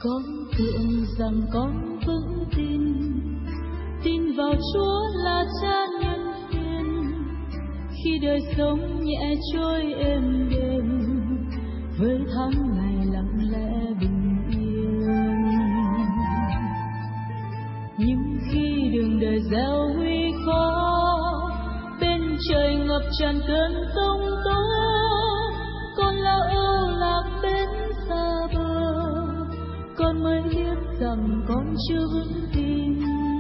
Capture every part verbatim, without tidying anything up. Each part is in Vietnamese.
Con tưởng rằng con vững tin, tin vào Chúa là Cha nhân hiền. Khi đời sống nhẹ trôi êm đềm, với tháng ngày lặng lẽ bình yên. Nhưng khi đường đời gieo nguy khó, bên trời ngập tràn cơn giông tố, con lao âu lạc bên xa bờ, con mới biết rằng con chưa vững tin.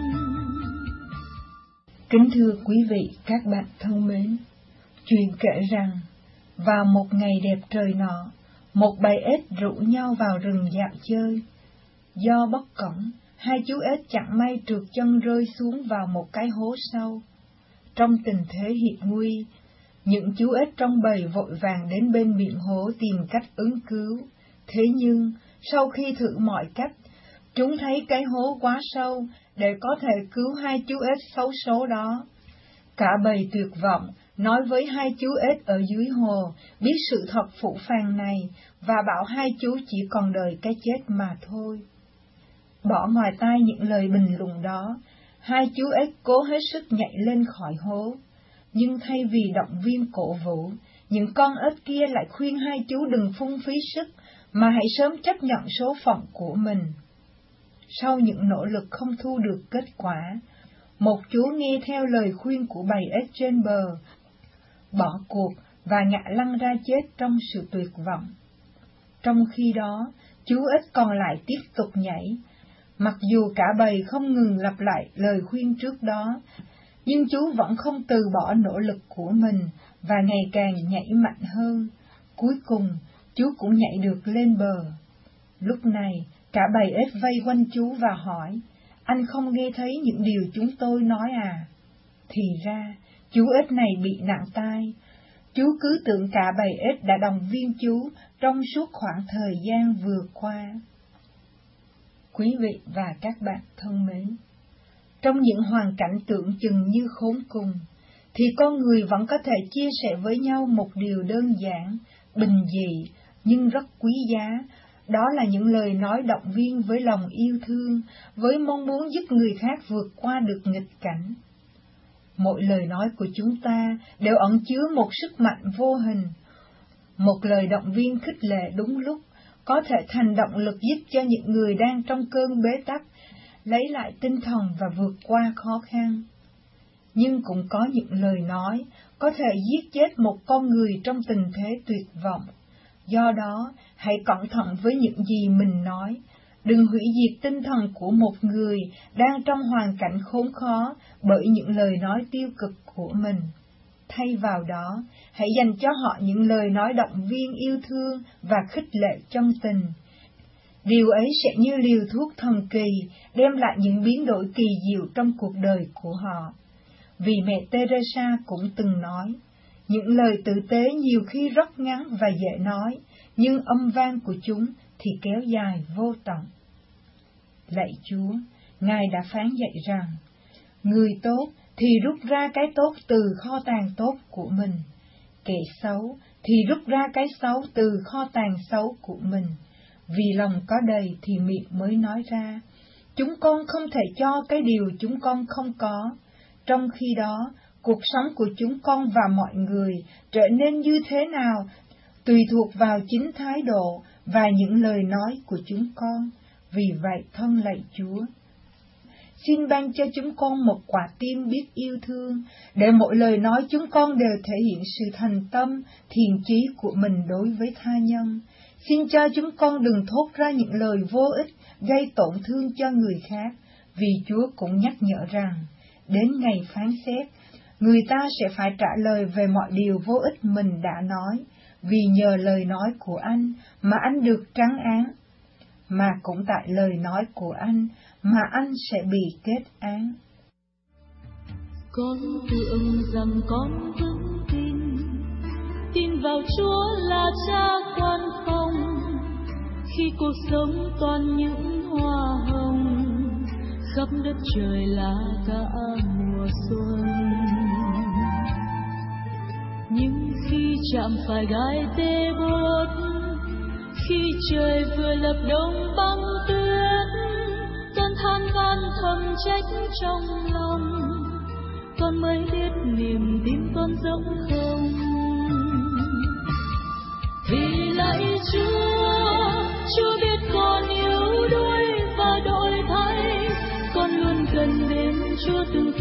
Kính thưa quý vị, các bạn thân mến, chuyện kể rằng vào một ngày đẹp trời nọ, một bầy ếch rủ nhau vào rừng dạo chơi. Do bất cẩn, hai chú ếch chẳng may trượt chân rơi xuống vào một cái hố sâu. Trong tình thế hiểm nguy, những chú ếch trong bầy vội vàng đến bên miệng hố tìm cách ứng cứu. Thế nhưng, sau khi thử mọi cách, chúng thấy cái hố quá sâu để có thể cứu hai chú ếch xấu số đó. Cả bầy tuyệt vọng, nói với hai chú ếch ở dưới hồ biết sự thật phũ phàng này và bảo hai chú chỉ còn đợi cái chết mà thôi. Bỏ ngoài tai những lời bình luận đó, hai chú ếch cố hết sức nhảy lên khỏi hố. Nhưng thay vì động viên cổ vũ, những con ếch kia lại khuyên hai chú đừng phung phí sức, mà hãy sớm chấp nhận số phận của mình. Sau những nỗ lực không thu được kết quả, một chú nghe theo lời khuyên của bầy ếch trên bờ, bỏ cuộc và ngã lăn ra chết trong sự tuyệt vọng. Trong khi đó, chú ếch còn lại tiếp tục nhảy. Mặc dù cả bầy không ngừng lặp lại lời khuyên trước đó, nhưng chú vẫn không từ bỏ nỗ lực của mình và ngày càng nhảy mạnh hơn. Cuối cùng, chú cũng nhảy được lên bờ. Lúc này, cả bầy ếch vây quanh chú và hỏi, anh không nghe thấy những điều chúng tôi nói à? Thì ra, chú ếch này bị nặng tai. Chú cứ tưởng cả bầy ếch đã động viên chú trong suốt khoảng thời gian vừa qua. Quý vị và các bạn thân mến, trong những hoàn cảnh tưởng chừng như khốn cùng, thì con người vẫn có thể chia sẻ với nhau một điều đơn giản, bình dị, nhưng rất quý giá. Đó là những lời nói động viên với lòng yêu thương, với mong muốn giúp người khác vượt qua được nghịch cảnh. Mỗi lời nói của chúng ta đều ẩn chứa một sức mạnh vô hình. Một lời động viên khích lệ đúng lúc có thể thành động lực giúp cho những người đang trong cơn bế tắc lấy lại tinh thần và vượt qua khó khăn. Nhưng cũng có những lời nói có thể giết chết một con người trong tình thế tuyệt vọng. Do đó, hãy cẩn thận với những gì mình nói. Đừng hủy diệt tinh thần của một người đang trong hoàn cảnh khốn khó bởi những lời nói tiêu cực của mình. Thay vào đó, hãy dành cho họ những lời nói động viên yêu thương và khích lệ chân tình. Điều ấy sẽ như liều thuốc thần kỳ, đem lại những biến đổi kỳ diệu trong cuộc đời của họ. Vì mẹ Teresa cũng từng nói, những lời tử tế nhiều khi rất ngắn và dễ nói, nhưng âm vang của chúng thì kéo dài vô tận. Lạy Chúa, Ngài đã phán dạy rằng, người tốt thì rút ra cái tốt từ kho tàng tốt của mình, kẻ xấu thì rút ra cái xấu từ kho tàng xấu của mình. Vì lòng có đầy thì miệng mới nói ra. Chúng con không thể cho cái điều chúng con không có. Trong khi đó, cuộc sống của chúng con và mọi người trở nên như thế nào tùy thuộc vào chính thái độ và những lời nói của chúng con. Vì vậy, thân lạy Chúa, xin ban cho chúng con một quả tim biết yêu thương, để mỗi lời nói chúng con đều thể hiện sự thành tâm, thiện chí của mình đối với tha nhân. Xin cho chúng con đừng thốt ra những lời vô ích, gây tổn thương cho người khác, vì Chúa cũng nhắc nhở rằng, đến ngày phán xét, người ta sẽ phải trả lời về mọi điều vô ích mình đã nói, vì nhờ lời nói của anh mà anh được trắng án, mà cũng tại lời nói của anh mà anh sẽ bị kết án. Con tưởng rằng con vững tin, tin vào Chúa là Cha quan phòng, khi cuộc sống toàn những hoa hồng, khắp đất trời là cả mùa xuân. Nhưng khi chạm phải gai tê buốt, Khi trời vừa lập đông băng tuyết, con than van thầm trách trong lòng, con mới biết niềm tin con rỗng không. Vì lạy Chúa, Chúa biết con yếu đuối và đổi thay, con luôn gần đến Chúa từng